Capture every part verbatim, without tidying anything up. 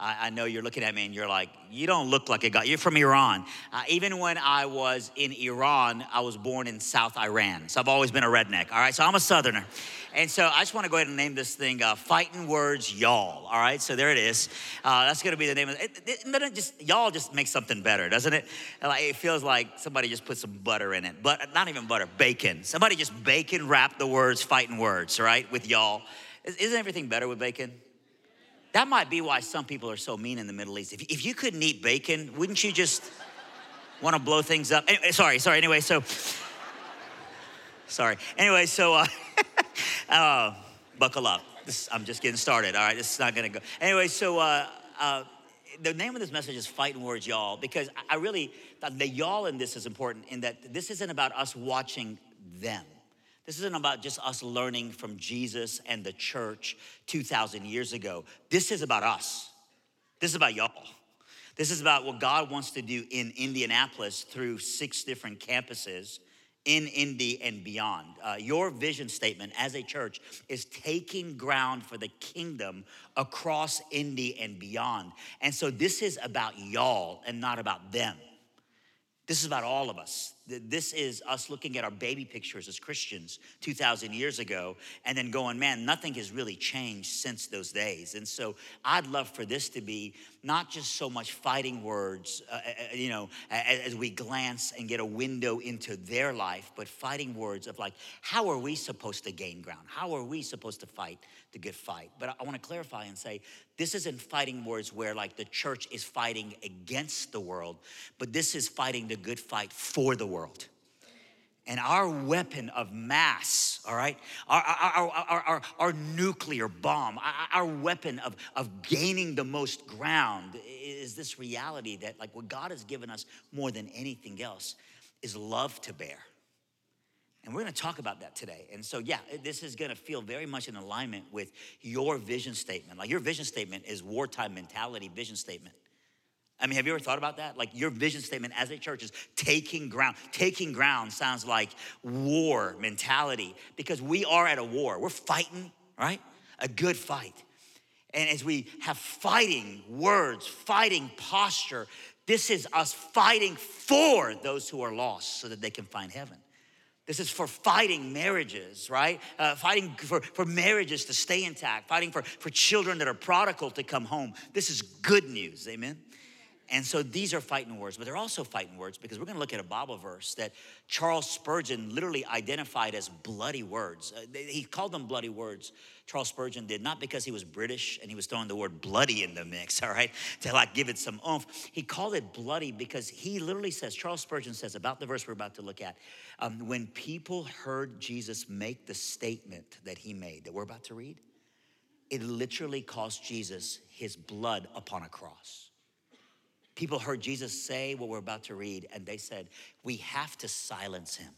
I, I know you're looking at me and you're like, you don't look like a guy. You're from Iran. Uh, even when I was in Iran, I was born in South Iran. So I've always been a redneck, all right? So I'm a Southerner. And so I just want to go ahead and name this thing uh, Fighting Words Y'all, all right? So there it is. Uh, that's going to be the name of it. it, it, it just, y'all just makes something better, doesn't it? Like, it feels like somebody just put some butter in it. But not even butter, bacon. Somebody just bacon wrapped the words Fighting Words, right, with y'all. Isn't everything better with bacon? That might be why some people are so mean in the Middle East. If, if you couldn't eat bacon, wouldn't you just want to blow things up? Anyway, sorry, sorry, anyway, so, sorry. Anyway, so, uh, uh, buckle up. This, I'm just getting started, all right? This is not gonna go. Anyway, so uh, uh, the name of this message is Fighting Words Y'all, because I really thought the y'all in this is important in that this isn't about us watching them. This isn't about just us learning from Jesus and the church two thousand years ago. This is about us. This is about y'all. This is about what God wants to do in Indianapolis through six different campuses in Indy and beyond. Uh, your vision statement as a church is taking ground for the kingdom across Indy and beyond. And so this is about y'all and not about them. This is about all of us. This is us looking at our baby pictures as Christians two thousand years ago and then going, man, nothing has really changed since those days. And so I'd love for this to be not just so much fighting words, uh, you know, as we glance and get a window into their life, but fighting words of like, how are we supposed to gain ground? How are we supposed to fight the good fight? But I want to clarify and say, this isn't fighting words where like the church is fighting against the world, but this is fighting the good fight for the world. And our weapon of mass, all right, our, our, our, our, our nuclear bomb, our, our weapon of, of gaining the most ground is this reality that like what God has given us more than anything else is love to bear. And we're gonna talk about that today. And so, yeah, this is gonna feel very much in alignment with your vision statement. Like your vision statement is wartime mentality vision statement. I mean, have you ever thought about that? Like your vision statement as a church is taking ground. Taking ground sounds like war mentality because we are at a war. We're fighting, right? A good fight. And as we have fighting words, fighting posture, this is us fighting for those who are lost so that they can find heaven. This is for fighting marriages, right? Uh, fighting for, for marriages to stay intact, fighting for, for children that are prodigal to come home. This is good news, amen? And so these are fighting words, but they're also fighting words because we're gonna look at a Bible verse that Charles Spurgeon literally identified as bloody words. Uh, he called them bloody words, Charles Spurgeon did, not because he was British and he was throwing the word bloody in the mix, all right, to like give it some oomph. He called it bloody because he literally says, Charles Spurgeon says about the verse we're about to look at, um, when people heard Jesus make the statement that he made, that we're about to read, it literally cost Jesus his blood upon a cross. People heard Jesus say what we're about to read, and they said, we have to silence him.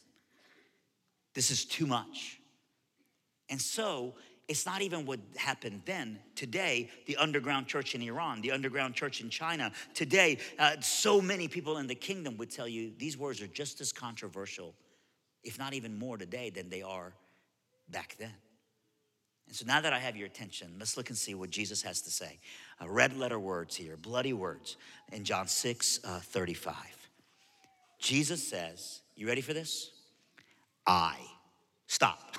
This is too much. And so it's not even what happened then. Today, the underground church in Iran, the underground church in China, today, uh, so many people in the kingdom would tell you these words are just as controversial, if not even more today than they are back then. And so now that I have your attention, let's look and see what Jesus has to say. Uh, red letter words here, bloody words in John six, uh, thirty-five. Jesus says, you ready for this? I, stop,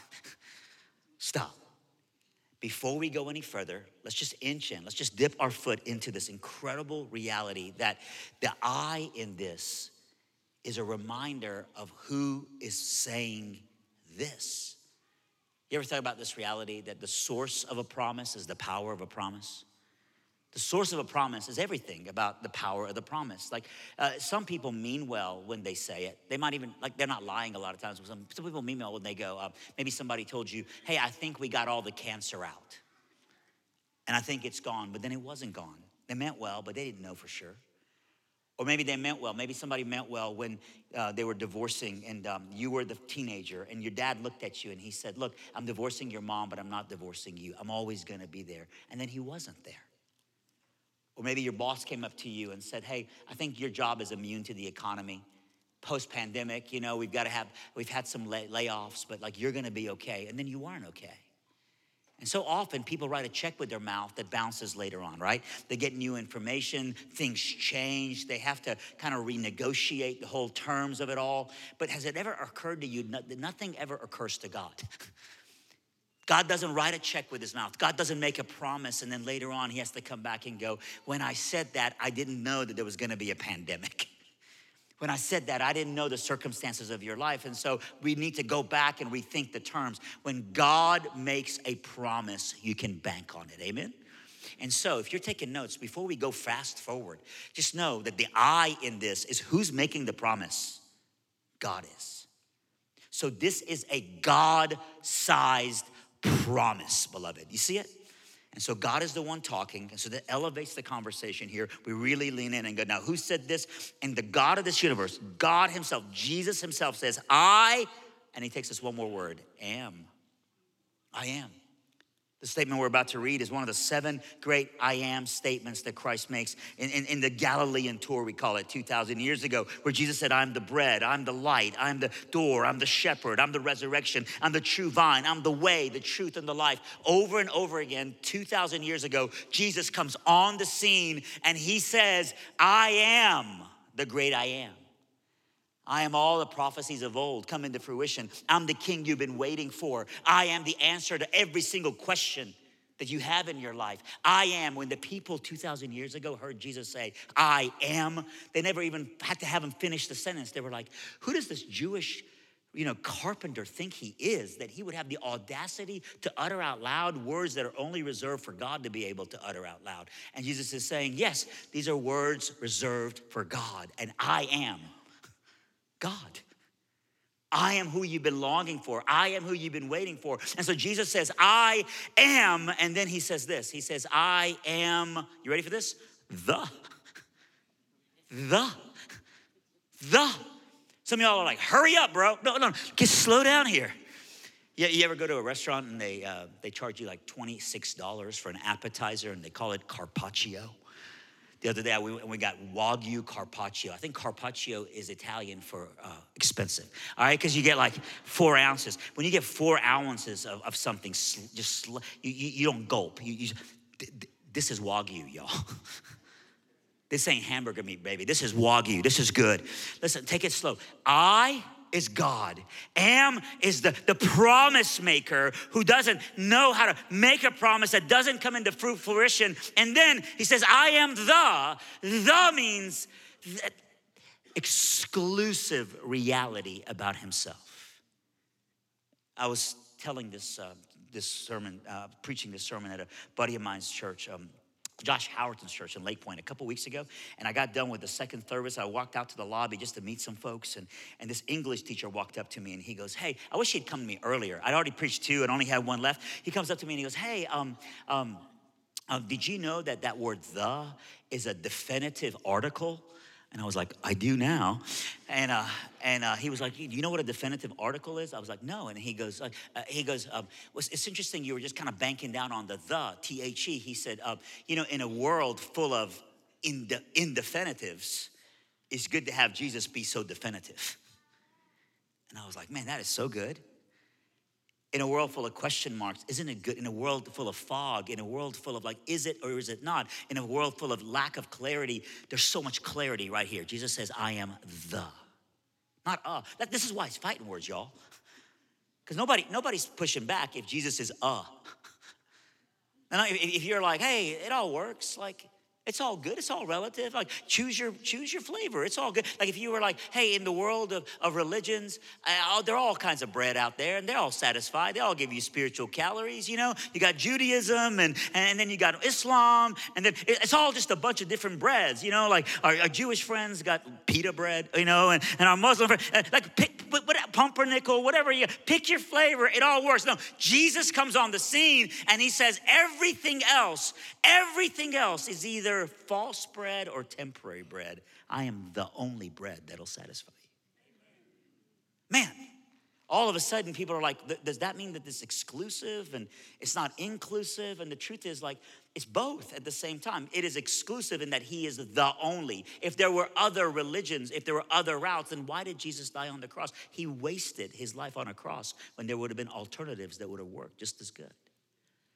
stop. Before we go any further, let's just inch in. Let's just dip our foot into this incredible reality that the I in this is a reminder of who is saying this. You ever thought about this reality that the source of a promise is the power of a promise? The source of a promise is everything about the power of the promise. Like uh, some people mean well when they say it. They might even, like they're not lying a lot of times. Some, some people mean well when they go, uh, maybe somebody told you, hey, I think we got all the cancer out. And I think it's gone, but then it wasn't gone. They meant well, but they didn't know for sure. Or maybe they meant well. Maybe somebody meant well when uh, they were divorcing and um, you were the teenager and your dad looked at you and he said, look, I'm divorcing your mom, but I'm not divorcing you. I'm always gonna be there. And then he wasn't there. Or maybe your boss came up to you and said, hey, I think your job is immune to the economy. Post-pandemic, you know, we've got to have, we've had some lay- layoffs, but like you're gonna be okay. And then you weren't okay. And so often people write a check with their mouth that bounces later on, right? They get new information, things change, they have to kind of renegotiate the whole terms of it all. But has it ever occurred to you that nothing ever occurs to God? God doesn't write a check with his mouth. God doesn't make a promise and then later on he has to come back and go, when I said that, I didn't know that there was gonna be a pandemic. When I said that, I didn't know the circumstances of your life. And so we need to go back and rethink the terms. When God makes a promise, you can bank on it, amen? And so if you're taking notes, before we go fast forward, just know that the I in this is who's making the promise? God is. So this is a God-sized promise, beloved. You see it? And so God is the one talking, and so that elevates the conversation here. We really lean in and go, now who said this? And the God of this universe, God himself, Jesus himself says, I, and he takes us one more word, am. I am. The statement we're about to read is one of the seven great I am statements that Christ makes in, in, in the Galilean tour, we call it, two thousand years ago, where Jesus said, I'm the bread, I'm the light, I'm the door, I'm the shepherd, I'm the resurrection, I'm the true vine, I'm the way, the truth, and the life. Over and over again, two thousand years ago, Jesus comes on the scene and he says, I am the great I am. I am all the prophecies of old come into fruition. I'm the king you've been waiting for. I am the answer to every single question that you have in your life. I am. When the people two thousand years ago heard Jesus say, I am, they never even had to have him finish the sentence. They were like, who does this Jewish, you know, carpenter think he is, that he would have the audacity to utter out loud words that are only reserved for God to be able to utter out loud? And Jesus is saying, yes, these are words reserved for God, and I am God. I am who you've been longing for. I am who you've been waiting for. And so Jesus says, I am, and then he says this. He says, I am, you ready for this? The. The. The. Some of y'all are like, hurry up, bro. No, no, just slow down here. Yeah, you ever go to a restaurant and they uh, they charge you like twenty-six dollars for an appetizer and they call it carpaccio? The other day, we, we got Wagyu Carpaccio. I think Carpaccio is Italian for uh, expensive, all right? Because you get like four ounces. When you get four ounces of, of something, just sl- you, you, you don't gulp. You, you, this is Wagyu, y'all. This ain't hamburger meat, baby. This is Wagyu. This is good. Listen, take it slow. I is God. Am is the, the promise maker who doesn't know how to make a promise that doesn't come into fruit fruition. And then he says, I am the. The means that exclusive reality about himself. I was telling this uh, this sermon, uh, preaching this sermon at a buddy of mine's church, um, Josh Howerton's church in Lake Point a couple weeks ago. And I got done with the second service. I walked out to the lobby just to meet some folks. And, and this English teacher walked up to me and he goes, hey, I wish he'd come to me earlier. I'd already preached two and only had one left. He comes up to me and he goes, hey, um, um, uh, did you know that that word the is a definitive article? And I was like, I do now. And uh, and uh, he was like, do you know what a definitive article is? I was like, no. And he goes, uh, he goes, um, well, it's interesting you were just kind of banking down on the the, T H E. He said, uh, you know, in a world full of inde- indefinitives, it's good to have Jesus be so definitive. And I was like, man, that is so good. In a world full of question marks, isn't it good? In a world full of fog, in a world full of like, is it or is it not? In a world full of lack of clarity, there's so much clarity right here. Jesus says, I am the, not uh. That, this is why it's fighting words, y'all. Because nobody, nobody's pushing back if Jesus is uh. And if, if you're like, hey, it all works, like, it's all good. It's all relative. Like choose your choose your flavor. It's all good. Like if you were like, hey, in the world of, of religions, uh, there are all kinds of bread out there, and they're all satisfied. They all give you spiritual calories. You know, you got Judaism, and and then you got Islam, and then it's all just a bunch of different breads. You know, like our, our Jewish friends got pita bread. You know, and, and our Muslim friends, uh, like pick, what, what, pumpernickel, whatever you pick your flavor. It all works. No, Jesus comes on the scene, and he says everything else, everything else is either false bread or temporary bread. I am the only bread that'll satisfy you. Man, all of a sudden people are like, does that mean that it's exclusive and it's not inclusive? And the truth is like, it's both at the same time. It is exclusive in that he is the only. If there were other religions, if there were other routes, then why did Jesus die on the cross? He wasted his life on a cross when there would have been alternatives that would have worked just as good.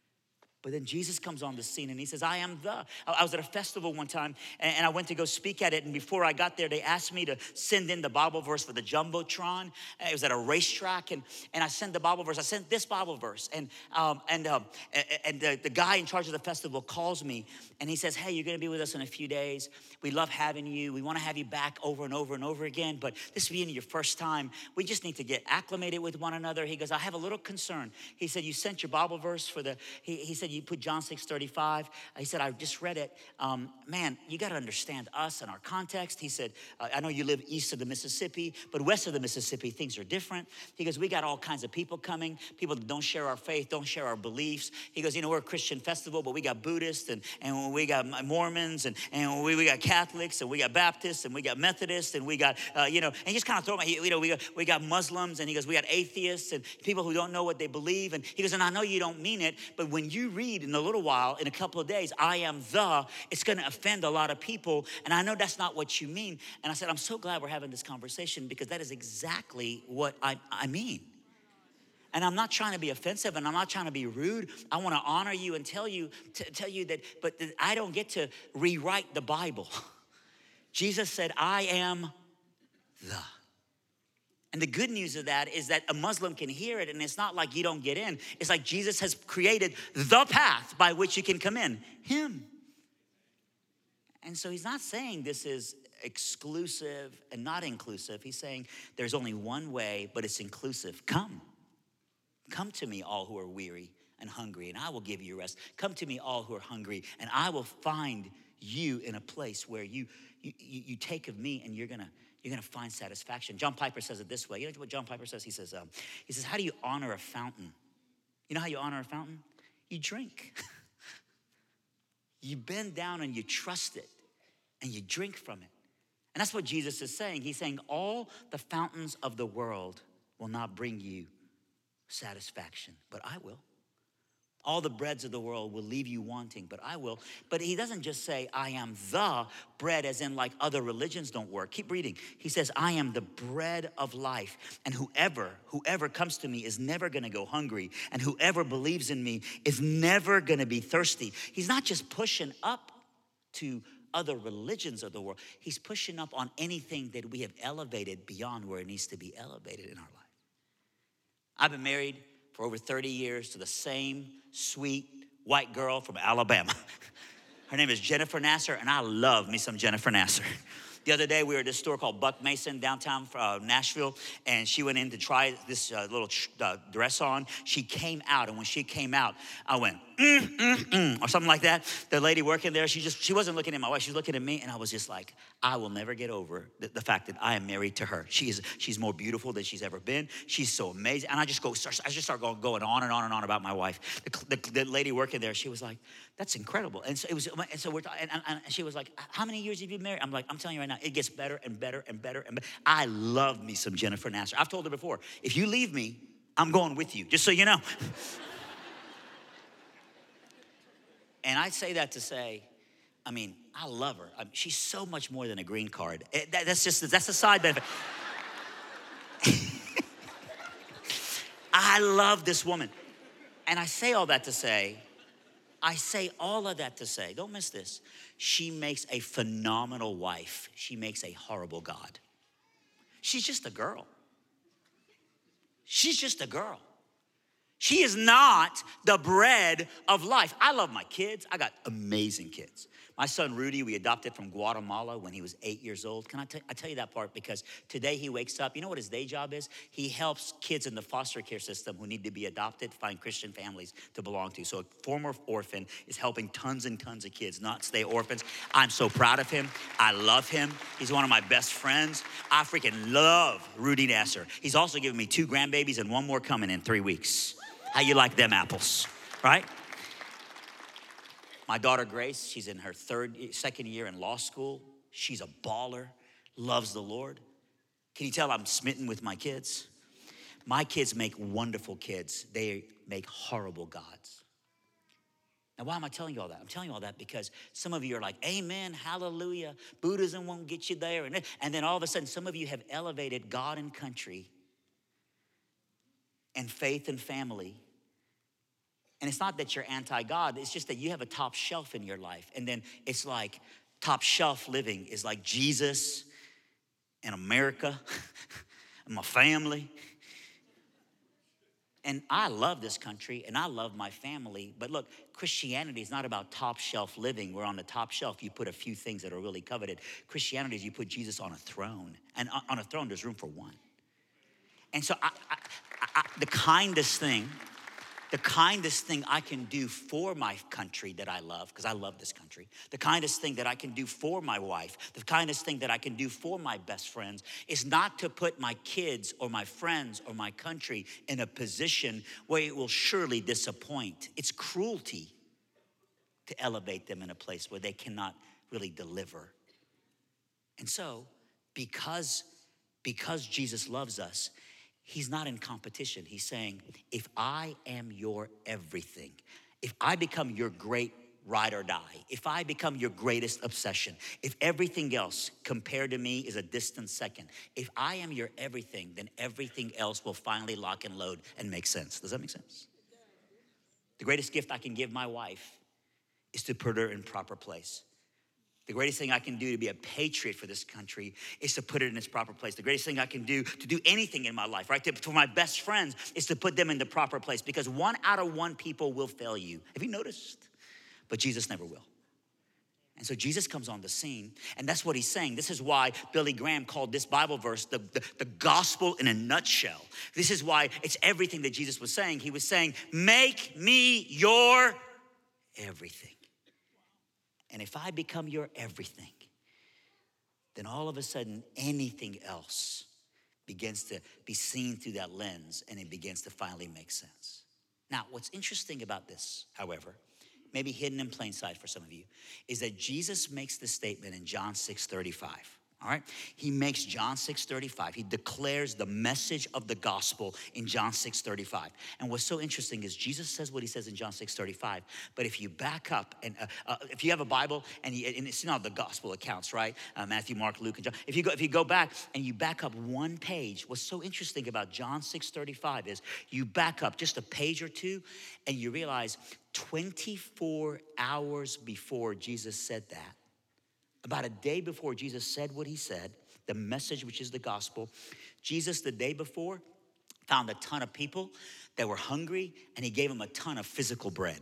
But then Jesus comes on the scene and he says, I am the. I I was at a festival one time and and I went to go speak at it. And before I got there, they asked me to send in the Bible verse for the Jumbotron. It was at a racetrack. And, and I sent the Bible verse. I sent this Bible verse. And, um, and, um, and the, the guy in charge of the festival calls me and he says, hey, you're going to be with us in a few days. We love having you. We want to have you back over and over and over again. But this being your first time, we just need to get acclimated with one another. He goes, I have a little concern. He said, you sent your Bible verse for the, he, he said, you put John six thirty-five. He said, I just read it. Um, man, you got to understand us and our context. He said, uh, I know you live east of the Mississippi, but west of the Mississippi, things are different. He goes, we got all kinds of people coming, people that don't share our faith, don't share our beliefs. He goes, you know, we're a Christian festival, but we got Buddhists and, and we got Mormons and, and we, we got Catholics and we got Baptists and we got Methodists and we got, uh, you know, and he just kind of throw them, you know, we got, we got Muslims and he goes, we got atheists and people who don't know what they believe. And he goes, and I know you don't mean it, but when you read in a little while, in a couple of days, I am the, it's gonna offend a lot of people. And I know that's not what you mean. And I said, I'm so glad we're having this conversation because that is exactly what I, I mean. And I'm not trying to be offensive and I'm not trying to be rude. I wanna honor you and tell you, t- tell you that, but that I don't get to rewrite the Bible. Jesus said, I am the. And the good news of that is that a Muslim can hear it and it's not like you don't get in. It's like Jesus has created the path by which you can come in, him. And so he's not saying this is exclusive and not inclusive. He's saying there's only one way, but it's inclusive. Come. Come to me, all who are weary and hungry, and I will give you rest. Come to me, all who are hungry, and I will find you in a place where you you, you take of me and you're gonna You're gonna find satisfaction. John Piper says it this way. You know what John Piper says? He says, um, he says, how do you honor a fountain? You know how you honor a fountain? You drink. You bend down and you trust it and you drink from it. And that's what Jesus is saying. He's saying all the fountains of the world will not bring you satisfaction, but I will. All the breads of the world will leave you wanting, but I will. But he doesn't just say, I am the bread, as in like other religions don't work. Keep reading. He says, I am the bread of life. And whoever, whoever comes to me is never gonna go hungry. And whoever believes in me is never gonna be thirsty. He's not just pushing up to other religions of the world. He's pushing up on anything that we have elevated beyond where it needs to be elevated in our life. I've been married for over thirty years to the same sweet white girl from Alabama. Her name is Jennifer Nasser, and I love me some Jennifer Nasser. The other day, we were at this store called Buck Mason downtown uh, Nashville, and she went in to try this uh, little uh, dress on. She came out, and when she came out, I went, mm, mm, mm, or something like that. The lady working there, she just, she wasn't looking at my wife, she was looking at me, and I was just like, I will never get over the, the fact that I am married to her. She is, she's more beautiful than she's ever been. She's so amazing. And I just go, I just start going, going on and on and on about my wife. The, the, the lady working there, she was like, that's incredible. And so it was, and so we're, and, and she was like, how many years have you been married? I'm like, I'm telling you right now, it gets better and better and better and better. I love me some Jennifer Nasser. I've told her before, if you leave me, I'm going with you, just so you know. And I say that to say, I mean, I love her. I mean, she's so much more than a green card. It, that, that's just, that's a side benefit. I love this woman. And I say all that to say, I say all of that to say, don't miss this. She makes a phenomenal wife. She makes a horrible God. She's just a girl. She's just a girl. She is not the bread of life. I love my kids. I got amazing kids. My son Rudy, we adopted from Guatemala when he was eight years old. Can I, t- I tell you that part? Because today he wakes up, you know what his day job is? He helps kids in the foster care system who need to be adopted find Christian families to belong to. So a former orphan is helping tons and tons of kids not stay orphans. I'm so proud of him. I love him. He's one of my best friends. I freaking love Rudy Nasser. He's also given me two grandbabies and one more coming in three weeks. How you like them apples, right? My daughter Grace, she's in her third, second year in law school. She's a baller, loves the Lord. Can you tell I'm smitten with my kids? My kids make wonderful kids. They make horrible gods. Now, why am I telling you all that? I'm telling you all that because some of you are like, amen, hallelujah. Buddhism won't get you there. And, and then all of a sudden, some of you have elevated God and country and faith and family And it's not that you're anti-God, it's just that you have a top shelf in your life. And then it's like top shelf living is like Jesus and America and my family. And I love this country and I love my family. But look, Christianity is not about top shelf living, where on the top shelf you put a few things that are really coveted. Christianity is you put Jesus on a throne. And on a throne, there's room for one. And so I, I, I, the kindest thing, the kindest thing I can do for my country that I love, because I love this country, the kindest thing that I can do for my wife, the kindest thing that I can do for my best friends is not to put my kids or my friends or my country in a position where it will surely disappoint. It's cruelty to elevate them in a place where they cannot really deliver. And so, because, because Jesus loves us, he's not in competition. He's saying, if I am your everything, if I become your great ride or die, if I become your greatest obsession, if everything else compared to me is a distant second, if I am your everything, then everything else will finally lock and load and make sense. Does that make sense? The greatest gift I can give my wife is to put her in proper place. The greatest thing I can do to be a patriot for this country is to put it in its proper place. The greatest thing I can do to do anything in my life, right, to, for my best friends is to put them in the proper place, because one out of one people will fail you. Have you noticed? But Jesus never will. And so Jesus comes on the scene, and that's what he's saying. This is why Billy Graham called this Bible verse the, the, the gospel in a nutshell. This is why it's everything that Jesus was saying. He was saying, make me your everything. And if I become your everything, then all of a sudden anything else begins to be seen through that lens, and it begins to finally make sense. Now, what's interesting about this, however, maybe hidden in plain sight for some of you, is that Jesus makes this statement in John six thirty-five. All right, he makes John six thirty-five. He declares the message of the gospel in John six thirty-five. And what's so interesting is Jesus says what he says in John six thirty-five. But if you back up, and uh, uh, if you have a Bible, and, you, and it's not the gospel accounts, right? Uh, Matthew, Mark, Luke, and John. If you go, if you go back and you back up one page, what's so interesting about John six thirty-five is you back up just a page or two, and you realize twenty-four hours before Jesus said that, about a day before Jesus said what he said, the message, which is the gospel, Jesus the day before found a ton of people that were hungry, and he gave them a ton of physical bread.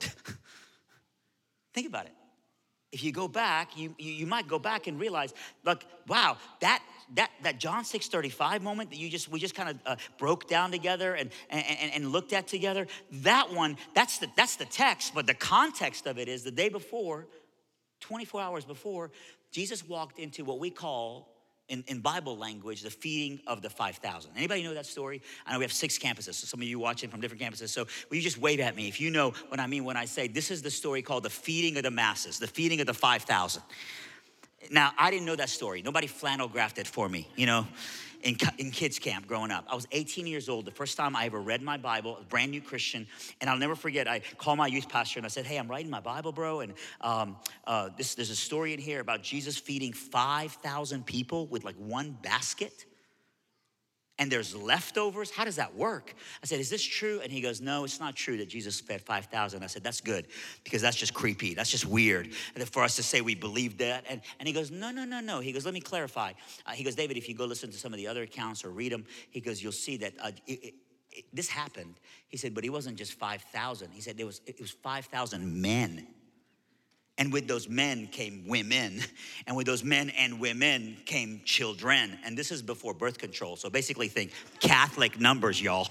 Think about it. If you go back, you, you, you might go back and realize, like, wow, that that that John six thirty-five moment that you just we just kind of uh, broke down together and, and and looked at together, that one, that's the that's the text, but the context of it is the day before, twenty-four hours before, Jesus walked into what we call, in, in Bible language, the feeding of the five thousand. Anybody know that story? I know we have six campuses, so some of you watching from different campuses. So will you just wave at me if you know what I mean when I say this is the story called the feeding of the masses, the feeding of the five thousand. Now, I didn't know that story. Nobody flannel graphed it for me, you know, in, in kids camp growing up. I was eighteen years old, the first time I ever read my Bible, a brand new Christian. And I'll never forget, I called my youth pastor and I said, hey, I'm writing my Bible, bro. And um, uh, this, there's a story in here about Jesus feeding five thousand people with like one basket. And there's leftovers. How does that work? I said, is this true? And he goes, no, it's not true that Jesus fed five thousand. I said, that's good, because that's just creepy. That's just weird and for us to say we believe that. And, and he goes, no, no, no, no. He goes, let me clarify. Uh, he goes, David, if you go listen to some of the other accounts or read them, he goes, you'll see that uh, it, it, it, this happened. He said, but it wasn't just five thousand. He said, it was, it was five thousand men. And with those men came women. And with those men and women came children. And this is before birth control. So basically think Catholic numbers, y'all.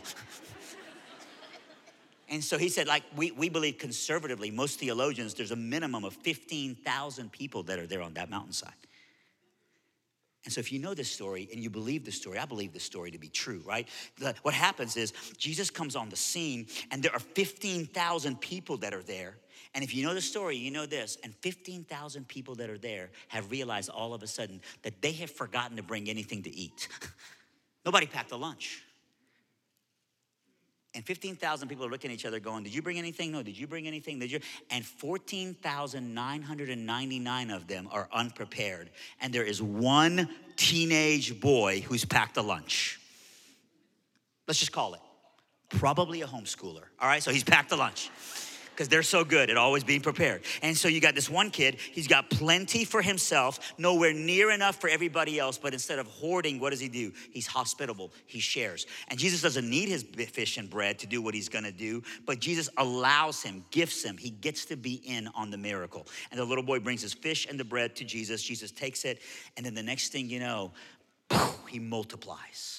And so he said, like, we, we believe conservatively, most theologians, there's a minimum of fifteen thousand people that are there on that mountainside. And so if you know this story and you believe the story, I believe the story to be true, right? The, what happens is Jesus comes on the scene and there are fifteen thousand people that are there. And if you know the story, you know this, and fifteen thousand people that are there have realized all of a sudden that they have forgotten to bring anything to eat. Nobody packed a lunch. And fifteen thousand people are looking at each other going, did you bring anything? No, did you bring anything? Did you? And fourteen thousand nine hundred ninety-nine of them are unprepared. And there is one teenage boy who's packed a lunch. Let's just call it. Probably a homeschooler. All right, so he's packed a lunch. because they're so good at always being prepared. And so you got this one kid, he's got plenty for himself, nowhere near enough for everybody else, but instead of hoarding, what does he do? He's hospitable, he shares. And Jesus doesn't need his fish and bread to do what he's gonna do, but Jesus allows him, gifts him, he gets to be in on the miracle. And the little boy brings his fish and the bread to Jesus, Jesus takes it, and then the next thing you know, he multiplies.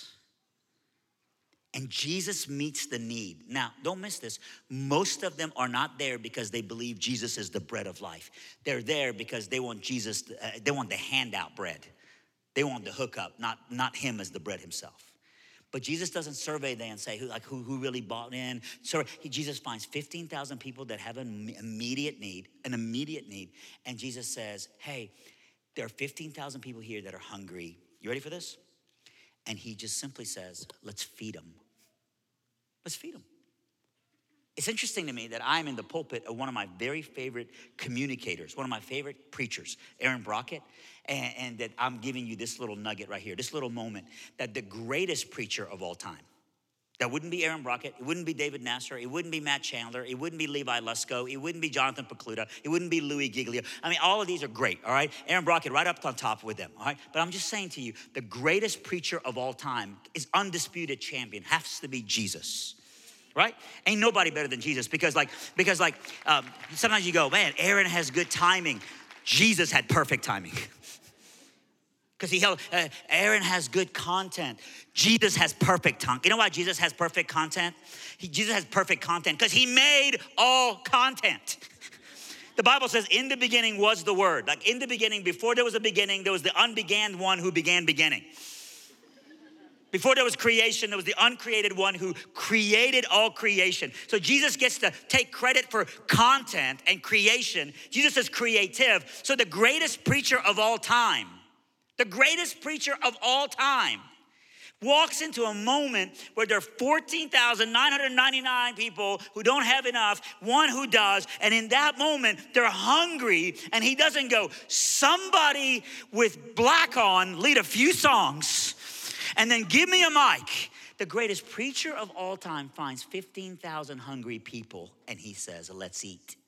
And Jesus meets the need. Now, don't miss this. Most of them are not there because they believe Jesus is the bread of life. They're there because they want Jesus, uh, they want the handout bread. They want the hookup, not, not him as the bread himself. But Jesus doesn't survey them and say who, like, who, who really bought in. So he, Jesus finds fifteen thousand people that have an immediate need, an immediate need. And Jesus says, hey, there are fifteen thousand people here that are hungry. You ready for this? And he just simply says, let's feed them. Let's feed them. It's interesting to me that I'm in the pulpit of one of my very favorite communicators, one of my favorite preachers, Aaron Brockett, and, and that I'm giving you this little nugget right here, this little moment, that the greatest preacher of all time, that wouldn't be Aaron Brockett, it wouldn't be David Nasser, it wouldn't be Matt Chandler, it wouldn't be Levi Lusko, it wouldn't be Jonathan Pokluda, it wouldn't be Louis Giglio. I mean, all of these are great, all right? Aaron Brockett right up on top with them, all right? But I'm just saying to you, the greatest preacher of all time is undisputed champion, has to be Jesus. Right? Ain't nobody better than Jesus because like, because like um, sometimes you go, man, Aaron has good timing. Jesus had perfect timing. Because he held, uh, Aaron has good content. Jesus has perfect tongue. You know why Jesus has perfect content? He, Jesus has perfect content because he made all content. The Bible says in the beginning was the word. Like in the beginning, before there was a beginning, there was the unbegan one who began beginning. Before there was creation, there was the uncreated one who created all creation. So Jesus gets to take credit for content and creation. Jesus is creative. So the greatest preacher of all time, the greatest preacher of all time, walks into a moment where there are fourteen thousand nine hundred ninety-nine people who don't have enough, one who does, and in that moment, they're hungry, and he doesn't go, somebody with black on, lead a few songs, and then give me a mic. The greatest preacher of all time finds fifteen thousand hungry people, and he says, let's eat.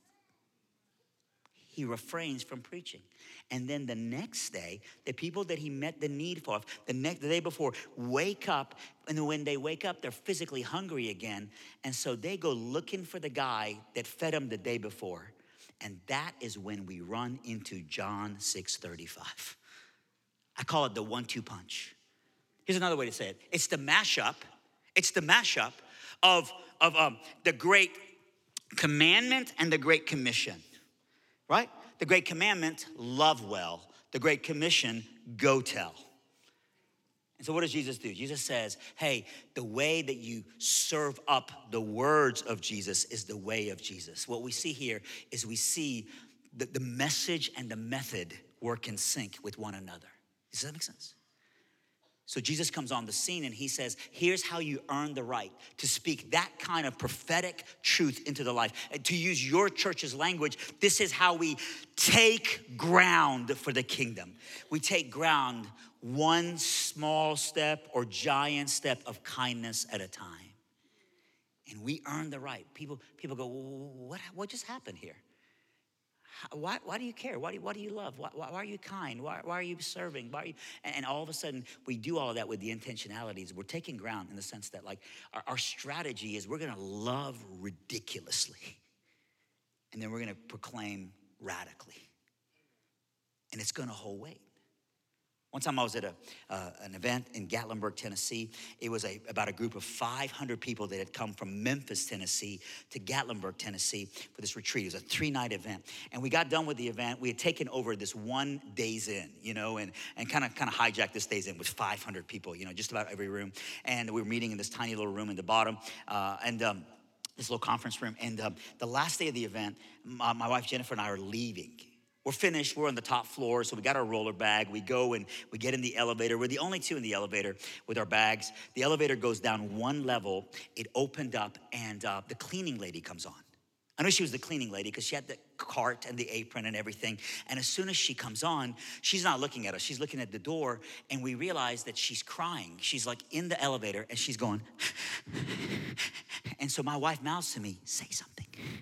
He refrains from preaching. And then the next day, the people that he met the need for, the next the day before, wake up. And when they wake up, they're physically hungry again. And so they go looking for the guy that fed them the day before. And that is when we run into John six thirty-five. I call it the one two punch. Here's another way to say it. It's the mashup. It's the mashup of, of um, the great commandment and the great commission, right? The great commandment, love well. The great commission, go tell. And so what does Jesus do? Jesus says, hey, the way that you serve up the words of Jesus is the way of Jesus. What we see here is we see the, the message and the method work in sync with one another. Does that make sense? So Jesus comes on the scene and he says, here's how you earn the right to speak that kind of prophetic truth into the life. And to use your church's language, this is how we take ground for the kingdom. We take ground one small step or giant step of kindness at a time. And we earn the right. People, people go, what, what just happened here? Why, why do you care? Why do, why do you love? Why, why are you kind? Why, why are you serving? Why are you, and, and all of a sudden, we do all of that with the intentionalities. We're taking ground in the sense that, like, our, our strategy is we're going to love ridiculously, and then we're going to proclaim radically. And it's going to hold weight. One time I was at a, uh, an event in Gatlinburg, Tennessee. It was a, about a group of five hundred people that had come from Memphis, Tennessee to Gatlinburg, Tennessee for this retreat. It was a three-night event. And we got done with the event. We had taken over this one Days Inn, you know, and, and kind of kind of hijacked this Days Inn with five hundred people, you know, just about every room. And we were meeting in this tiny little room in the bottom. Uh, and um, this little conference room. And um, the last day of the event, my, my wife Jennifer and I are leaving. We're finished, we're on the top floor, so we got our roller bag. We go and we get in the elevator. We're the only two in the elevator with our bags. The elevator goes down one level. It opened up, and uh, the cleaning lady comes on. I knew she was the cleaning lady because she had the cart and the apron and everything. And as soon as she comes on, she's not looking at us. She's looking at the door, and we realize that she's crying. She's like in the elevator, and she's going, and so my wife mouths to me, say something.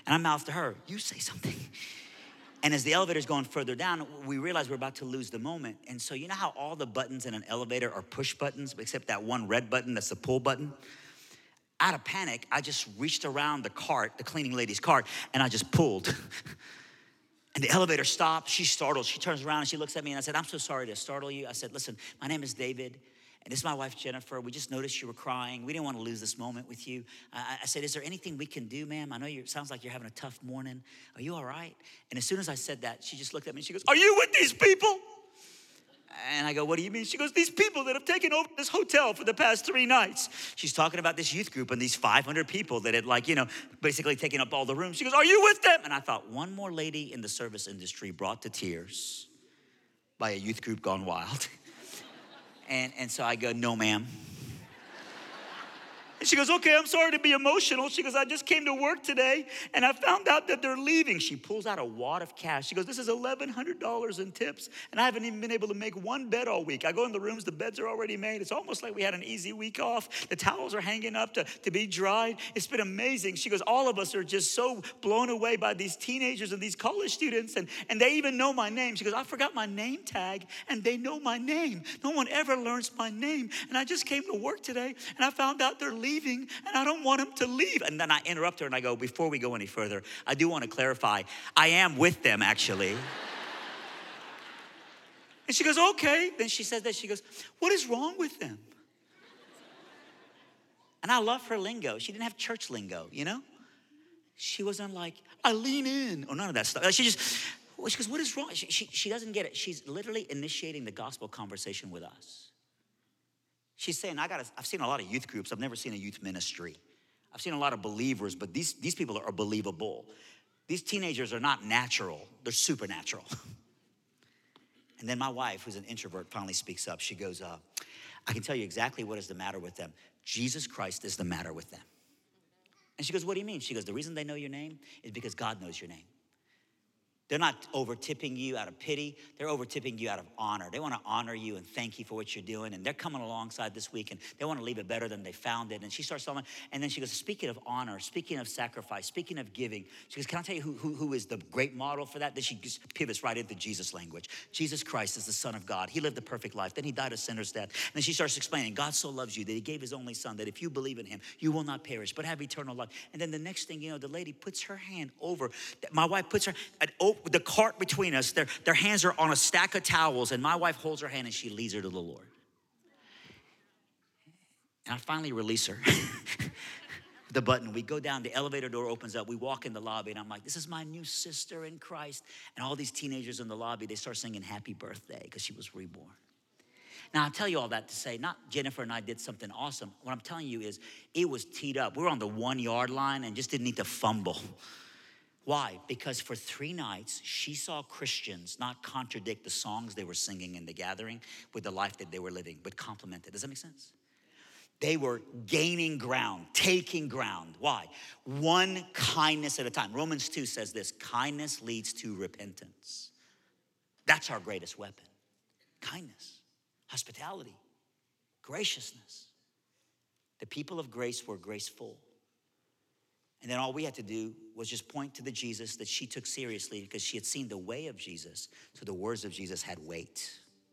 And I mouthed to her, you say something. And as the elevator's going further down, we realize we're about to lose the moment. And so you know how all the buttons in an elevator are push buttons, except that one red button that's the pull button? Out of panic, I just reached around the cart, the cleaning lady's cart, and I just pulled. And the elevator stopped. She's startled. She turns around and she looks at me and I said, I'm so sorry to startle you. I said, listen, my name is David. And this is my wife, Jennifer. We just noticed you were crying. We didn't want to lose this moment with you. I, I said, is there anything we can do, ma'am? I know you, it sounds like you're having a tough morning. Are you all right? And as soon as I said that, she just looked at me and she goes, are you with these people? And I go, what do you mean? She goes, these people that have taken over this hotel for the past three nights. She's talking about this youth group and these five hundred people that had like, you know, basically taken up all the rooms. She goes, are you with them? And I thought, one more lady in the service industry brought to tears by a youth group gone wild. And, and so I go, no, ma'am. And she goes, okay, I'm sorry to be emotional. She goes, I just came to work today and I found out that they're leaving. She pulls out a wad of cash. She goes, this is eleven hundred dollars in tips and I haven't even been able to make one bed all week. I go in the rooms, the beds are already made. It's almost like we had an easy week off. The towels are hanging up to, to be dried. It's been amazing. She goes, all of us are just so blown away by these teenagers and these college students and, and they even know my name. She goes, I forgot my name tag and they know my name. No one ever learns my name. And I just came to work today and I found out they're leaving. Leaving, and I don't want him to leave. And then I interrupt her and I go, before we go any further, I do want to clarify, I am with them actually. And she goes, okay. Then she says that, she goes, what is wrong with them? And I love her lingo. She didn't have church lingo, you know? She wasn't like, I lean in, or none of that stuff. She just, she goes, what is wrong? She, she, she doesn't get it. She's literally initiating the gospel conversation with us. She's saying, I got. I've seen a lot of youth groups. I've never seen a youth ministry. I've seen a lot of believers, but these, these people are believable. These teenagers are not natural. They're supernatural. And then my wife, who's an introvert, finally speaks up. She goes, uh, I can tell you exactly what is the matter with them. Jesus Christ is the matter with them. And she goes, what do you mean? She goes, the reason they know your name is because God knows your name. They're not over tipping you out of pity. They're over tipping you out of honor. They want to honor you and thank you for what you're doing. And they're coming alongside this week and they want to leave it better than they found it. And she starts telling me, and then she goes, speaking of honor, speaking of sacrifice, speaking of giving. She goes, can I tell you who, who, who is the great model for that? Then she just pivots right into Jesus language. Jesus Christ is the Son of God. He lived the perfect life. Then he died a sinner's death. And then she starts explaining, God so loves you that he gave his only son, that if you believe in him, you will not perish, but have eternal life. And then the next thing you know, the lady puts her hand over, my wife puts her, the cart between Between us, their, their hands are on a stack of towels, and my wife holds her hand and she leads her to the Lord. And I finally release her. The button, we go down, the elevator door opens up, we walk in the lobby, and I'm like, this is my new sister in Christ. And all these teenagers in the lobby, they start singing happy birthday because she was reborn. Now, I'll tell you all that to say, not Jennifer and I did something awesome. What I'm telling you is it was teed up. We were on the one yard line and just didn't need to fumble. Why? Because for three nights, she saw Christians not contradict the songs they were singing in the gathering with the life that they were living, but complement it. Does that make sense? They were gaining ground, taking ground. Why? One kindness at a time. Romans two says this, kindness leads to repentance. That's our greatest weapon. Kindness, hospitality, graciousness. The people of grace were graceful. And then all we had to do was just point to the Jesus that she took seriously because she had seen the way of Jesus, so the words of Jesus had weight.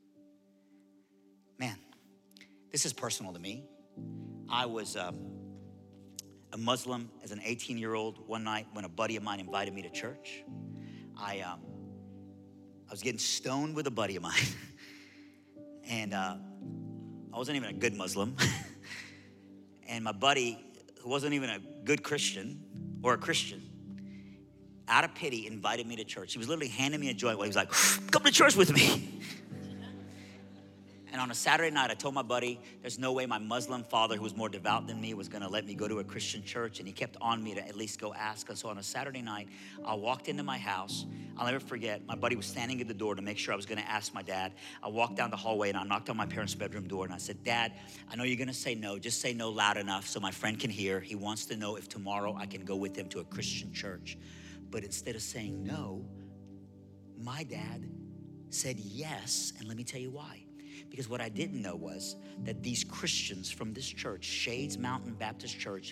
Man, this is personal to me. I was um, a Muslim as an eighteen-year-old one night when a buddy of mine invited me to church. I, um, I was getting stoned with a buddy of mine. And uh, I wasn't even a good Muslim. And my buddy, who wasn't even a good Christian or a Christian, out of pity, invited me to church. He was literally handing me a joint while he was like, come to church with me. And on a Saturday night, I told my buddy, there's no way my Muslim father, who was more devout than me, was gonna let me go to a Christian church. And he kept on me to at least go ask. And so on a Saturday night, I walked into my house. I'll never forget, my buddy was standing at the door to make sure I was gonna ask my dad. I walked down the hallway and I knocked on my parents' bedroom door and I said, Dad, I know you're gonna say no, just say no loud enough so my friend can hear. He wants to know if tomorrow I can go with him to a Christian church. But instead of saying no, my dad said yes, and let me tell you why. Because what I didn't know was that these Christians from this church, Shades Mountain Baptist Church, who had,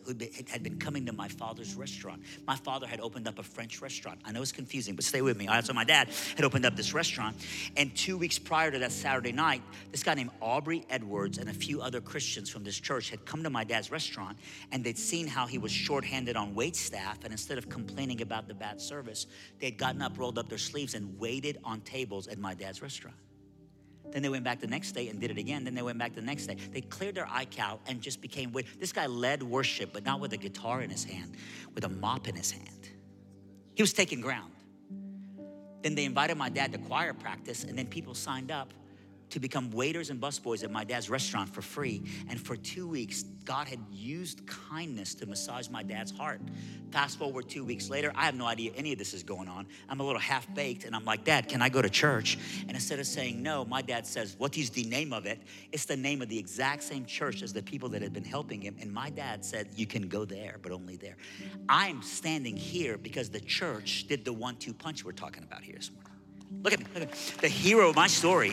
who had been coming to my father's restaurant. My father had opened up a French restaurant. I know it's confusing, but stay with me. All right, so my dad had opened up this restaurant, and two weeks prior to that Saturday night, this guy named Aubrey Edwards and a few other Christians from this church had come to my dad's restaurant, and they'd seen how he was shorthanded on wait staff, and instead of complaining about the bad service, they'd gotten up, rolled up their sleeves, and waited on tables at my dad's restaurant. Then they went back the next day and did it again. Then they went back the next day. They cleared their iCal and just became, this guy led worship, but not with a guitar in his hand, with a mop in his hand. He was taking ground. Then they invited my dad to choir practice, and then people signed up to become waiters and busboys at my dad's restaurant for free. And for two weeks, God had used kindness to massage my dad's heart. Fast forward two weeks later, I have no idea any of this is going on. I'm a little half-baked, and I'm like, Dad, can I go to church? And instead of saying no, my dad says, what is the name of it? It's the name of the exact same church as the people that had been helping him. And my dad said, you can go there, but only there. I'm standing here because the church did the one two punch we're talking about here this morning. Look at me, look at me. The hero of my story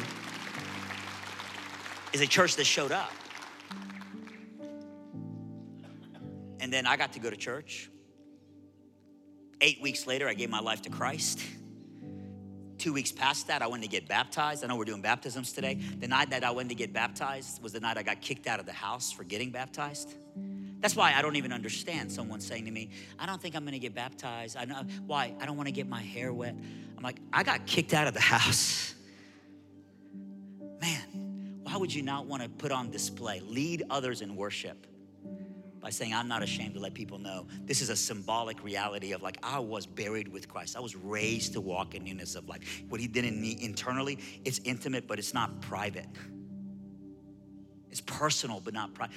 is a church that showed up. And then I got to go to church. Eight weeks later, I gave my life to Christ. Two weeks past that, I went to get baptized. I know we're doing baptisms today. The night that I went to get baptized was the night I got kicked out of the house for getting baptized. That's why I don't even understand someone saying to me, I don't think I'm gonna get baptized. I know why, I don't wanna get my hair wet. I'm like, I got kicked out of the house. Man, why would you not wanna put on display, lead others in worship by saying, I'm not ashamed to let people know this is a symbolic reality of like, I was buried with Christ. I was raised to walk in newness of life. What he did in me internally, it's intimate, but it's not private. It's personal, but not private.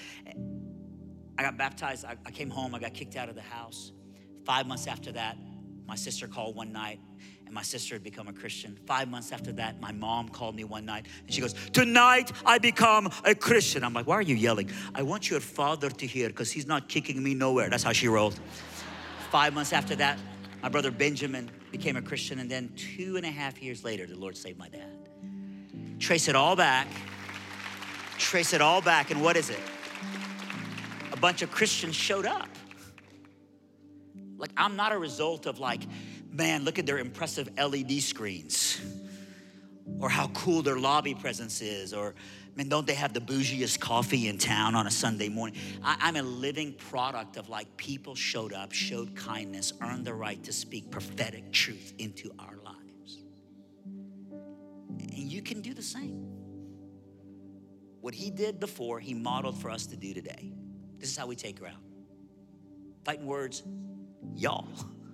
I got baptized, I, I came home, I got kicked out of the house. Five months after that, my sister called one night, and my sister had become a Christian. Five months after that, my mom called me one night, and she goes, tonight I become a Christian. I'm like, why are you yelling? I want your father to hear, because he's not kicking me nowhere. That's how she rolled. Five months after that, my brother Benjamin became a Christian, and then two and a half years later, the Lord saved my dad. Trace it all back, trace it all back, and what is it? A bunch of Christians showed up. Like, I'm not a result of like, man, look at their impressive L E D screens, or how cool their lobby presence is, or man, don't they have the bougiest coffee in town on a Sunday morning? I, I'm a living product of like, people showed up, showed kindness, earned the right to speak prophetic truth into our lives. And you can do the same. What he did before, he modeled for us to do today. This is how we take ground. Fighting words, y'all.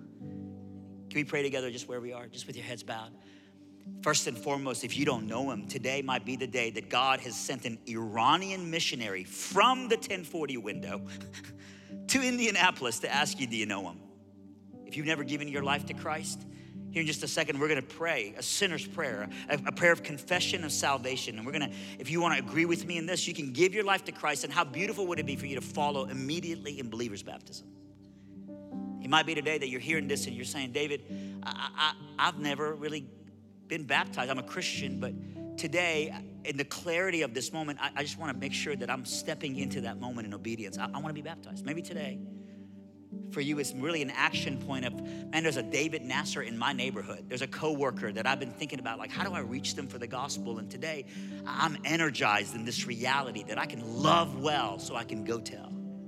Can we pray together just where we are, just with your heads bowed? First and foremost, if you don't know him, today might be the day that God has sent an Iranian missionary from the ten forty window to Indianapolis to ask you, do you know him? If you've never given your life to Christ, here in just a second, we're gonna pray a sinner's prayer, a, a prayer of confession of salvation. And we're gonna, if you wanna agree with me in this, you can give your life to Christ, and how beautiful would it be for you to follow immediately in believer's baptism? It might be today that you're hearing this and you're saying, David, I, I, I've never really been baptized. I'm a Christian, but today, in the clarity of this moment, I, I just wanna make sure that I'm stepping into that moment in obedience. I, I wanna be baptized. Maybe today, for you, it's really an action point of, man, there's a David Nasser in my neighborhood. There's a coworker that I've been thinking about, like, how do I reach them for the gospel? And today, I'm energized in this reality that I can love well so I can go tell.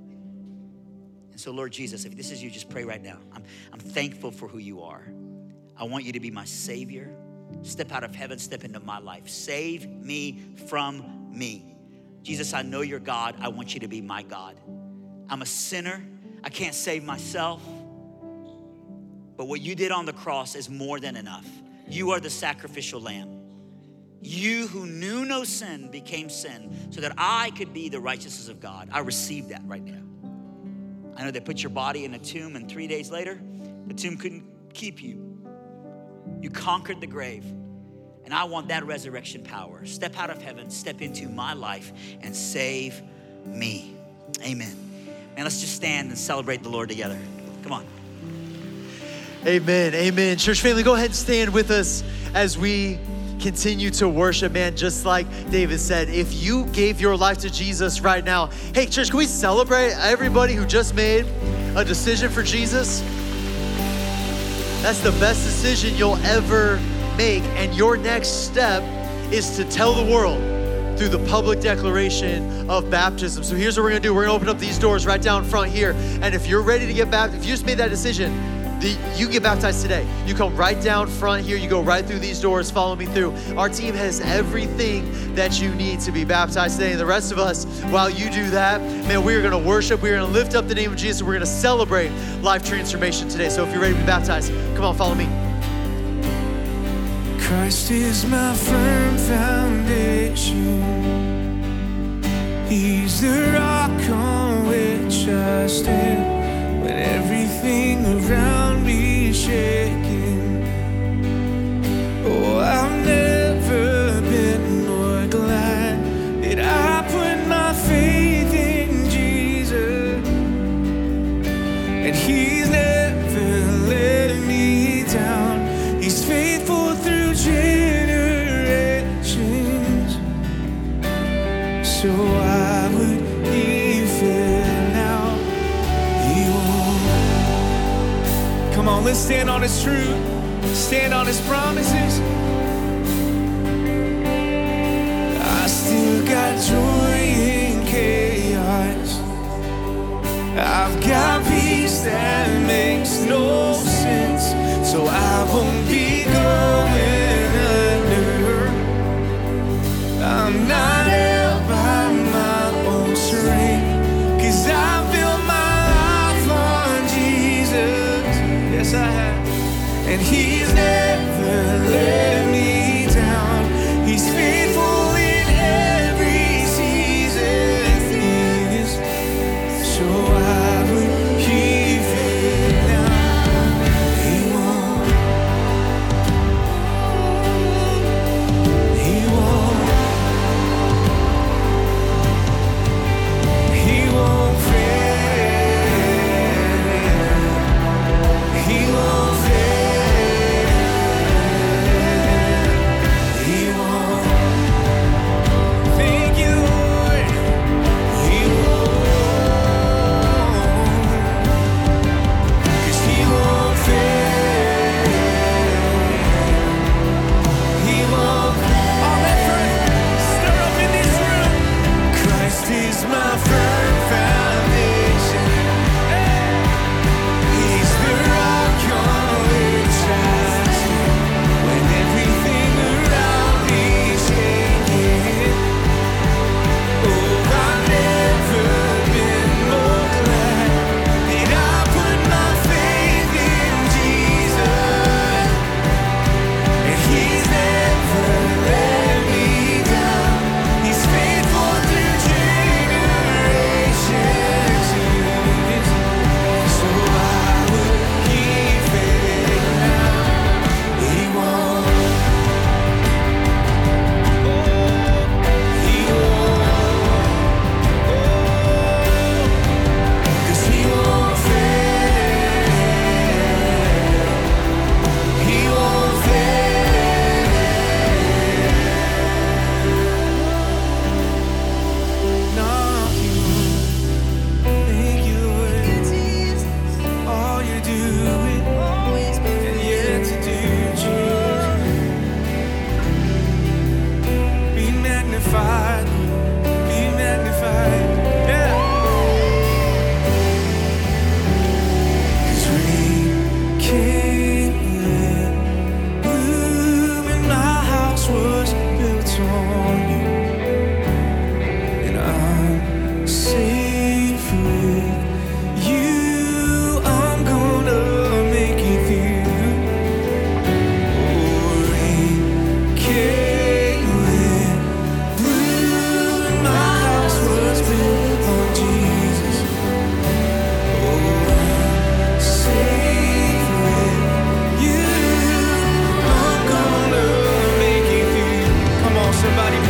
And so, Lord Jesus, if this is you, just pray right now. I'm, I'm thankful for who you are. I want you to be my Savior. Step out of heaven, step into my life. Save me from me. Jesus, I know you're God. I want you to be my God. I'm a sinner. I can't save myself. But what you did on the cross is more than enough. You are the sacrificial lamb. You who knew no sin became sin so that I could be the righteousness of God. I receive that right now. I know they put your body in a tomb, and three days later, the tomb couldn't keep you. You conquered the grave. And I want that resurrection power. Step out of heaven, step into my life, and save me. Amen. Man, let's just stand and celebrate the Lord together. Come on. Amen, amen. Church family, go ahead and stand with us as we continue to worship, man, just like David said, if you gave your life to Jesus right now, hey, church, can we celebrate everybody who just made a decision for Jesus? That's the best decision you'll ever make. And your next step is to tell the world through the public declaration of baptism. So here's what we're gonna do. We're gonna open up these doors right down front here. And if you're ready to get baptized, if you just made that decision, the, you get baptized today. You come right down front here. You go right through these doors. Follow me through. Our team has everything that you need to be baptized today. And the rest of us, while you do that, man, we are going to worship. We're going to lift up the name of Jesus. We're going to celebrate life transformation today. So if you're ready to be baptized, come on, follow me. Christ is my firm foundation. He's the rock on which I stand. When everything around me is shaking, oh, I've never been more glad that I put my faith in Jesus. And He's never let me down. He's faithful through generations. So I would Come on, let's stand on His truth, stand on His promises. I still got joy in chaos. I've got peace that makes no sense. So I won't be going under. I'm not held by my own strength, 'cause I built my life on Jesus. Yes, I have. And He's never let me down. He's faithful in every season. He is. So I would keep it now. He won't. He won't. He won't fail. Somebody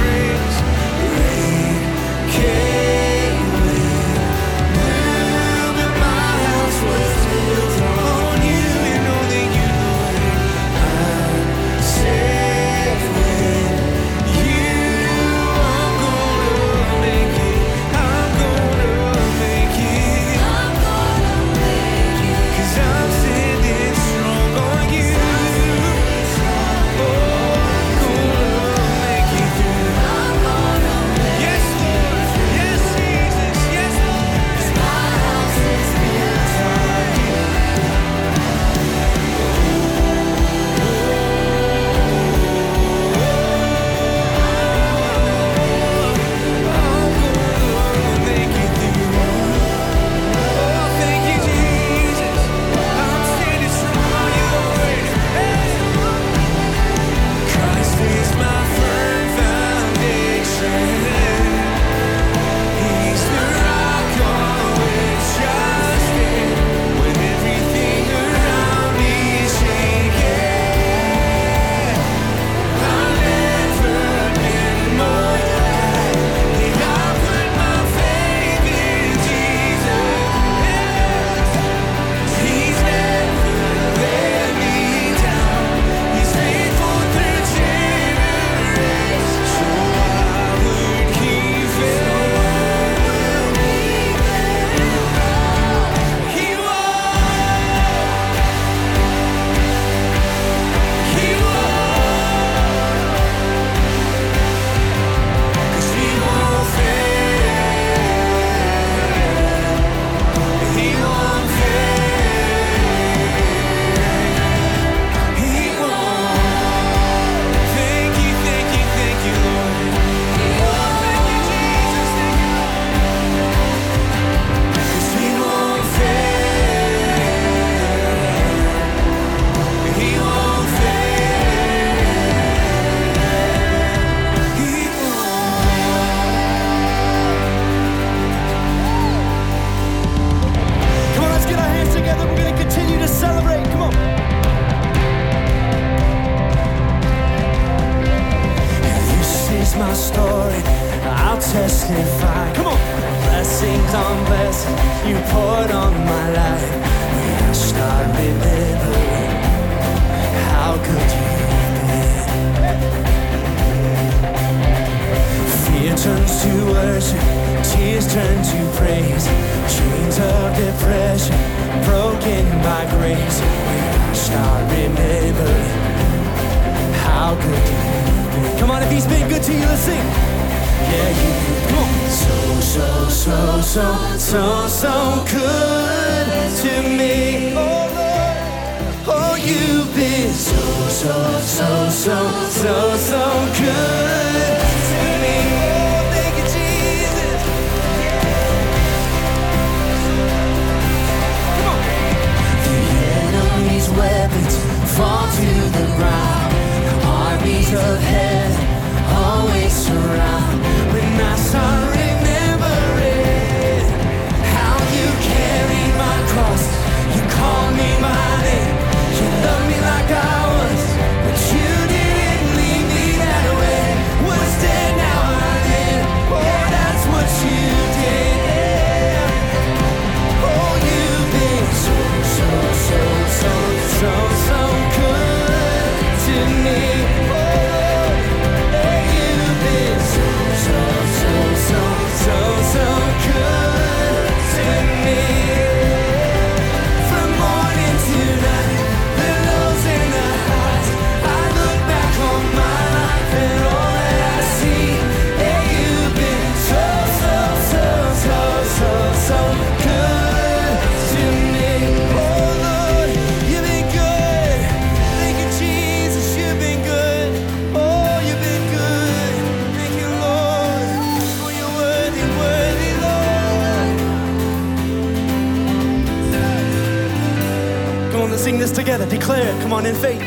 my story, I'll testify. Come on. Blessings on blessings you poured on my life. When I start remembering how good you've been. Fear turns to worship, tears turn to praise. Chains of depression broken by grace. When I start remembering how good you've been. Come on, if he's been good to you, let's sing. Yeah, you've been come on. So, so, so, so, so, so good to me. Oh, Lord. Oh, you've been so, so, so, so, so, so good to me. Oh, thank you, Jesus. Come on. The enemy's weapons fall to the ground. Armies of heaven always surround. When I start remembering how you carried my cross, you called me by name, you loved me like I was, but you didn't leave me that way. Was dead, now I live. Oh, that's what you did. Oh, you've been so, so, so, so, so, so good to me. Sing this together, declare it, come on in faith.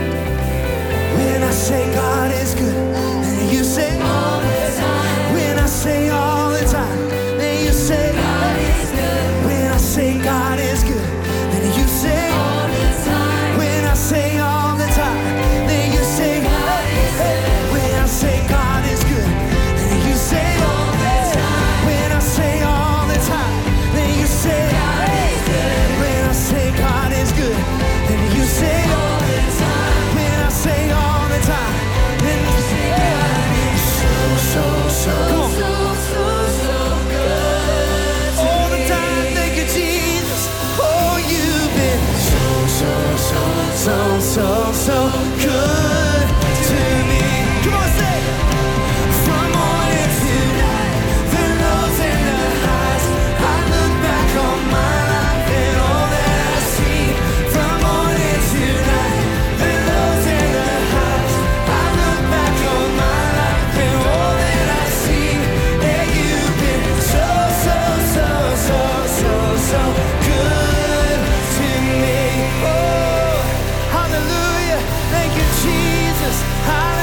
When I say God is good, then you say all the time. When I say all the time, then you say God is good. When I say God is good, then you say all the time. When I say all the time, then you say God is good. When I say God is good, then you say all the time. When I say all the time, then you say God is good. When I say God is good, then you say all the time. When I say all the time, then you say God is so, so, so, so, so, so good. All the time, thank you, Jesus. Oh, you've been so, so, so, so, so, so good to me. Come on, say it. From morning to night, the lows and the highs, I look back on my life and all that I see. From morning to night, the lows and the highs, I look back on my life and all that I see. Yeah, you've been so, so, so, so, so, so good to me. Oh, hallelujah. Thank you, Jesus. Hallelujah.